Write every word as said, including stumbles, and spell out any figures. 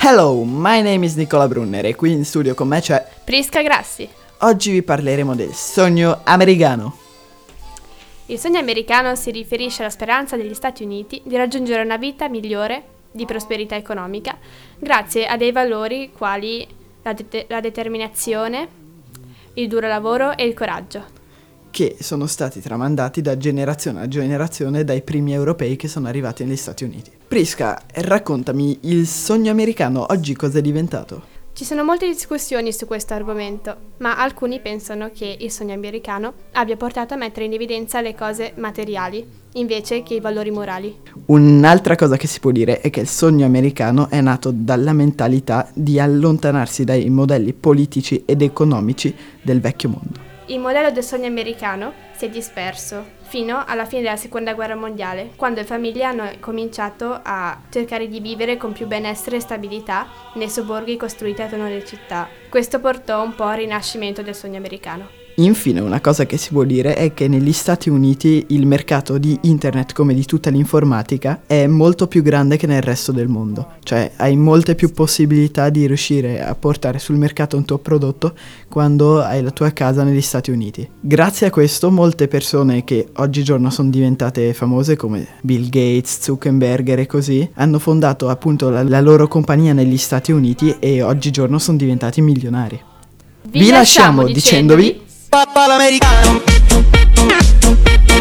Hello, my name is Nicola Brunner e qui in studio con me c'è Prisca Grassi. Oggi vi parleremo del sogno americano. Il sogno americano si riferisce alla speranza degli Stati Uniti di raggiungere una vita migliore di prosperità economica grazie a dei valori quali la, de- la determinazione, il duro lavoro e il coraggio, Che sono stati tramandati da generazione a generazione dai primi europei che sono arrivati negli Stati Uniti. Prisca, raccontami, il sogno americano oggi cosa è diventato? Ci sono molte discussioni su questo argomento, ma alcuni pensano che il sogno americano abbia portato a mettere in evidenza le cose materiali, invece che i valori morali. Un'altra cosa che si può dire è che il sogno americano è nato dalla mentalità di allontanarsi dai modelli politici ed economici del vecchio mondo. Il modello del sogno americano si è disperso fino alla fine della Seconda Guerra Mondiale, quando le famiglie hanno cominciato a cercare di vivere con più benessere e stabilità nei sobborghi costruiti attorno alle città. Questo portò un po' al rinascimento del sogno americano. Infine, una cosa che si può dire è che negli Stati Uniti il mercato di internet, come di tutta l'informatica, è molto più grande che nel resto del mondo. Cioè, hai molte più possibilità di riuscire a portare sul mercato un tuo prodotto quando hai la tua casa negli Stati Uniti. Grazie a questo, molte persone che oggigiorno sono diventate famose, come Bill Gates, Zuckerberg e così, hanno fondato appunto la, la loro compagnia negli Stati Uniti e oggigiorno sono diventati milionari. Vi, Vi lasciamo dicendovi... Papà l'americano.